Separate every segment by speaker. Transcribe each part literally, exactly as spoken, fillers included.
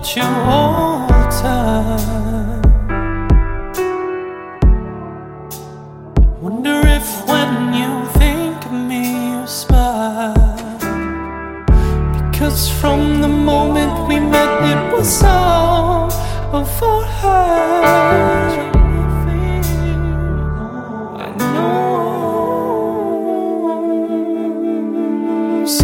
Speaker 1: about you all the time. Wonder if when you think of me you smile, because from the moment we met it was all over her. I know. So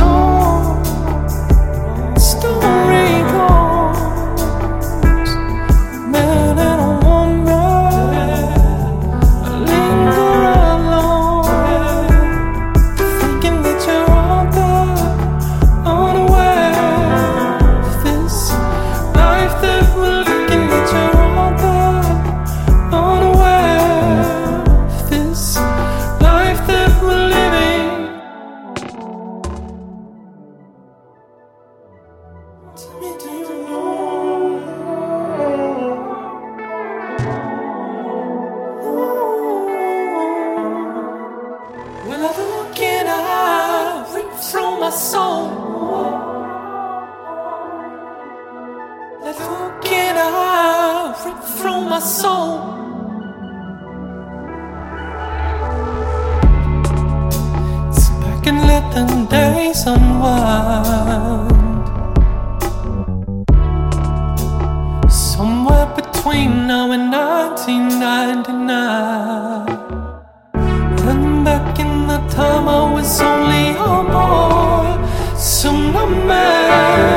Speaker 1: when I look and I rip through my soul, I look and I rip through my soul. Sit back and let the days unwind. Somewhere between now and nineteen ninety-nine, and back in the time I was only a boy, soon a man.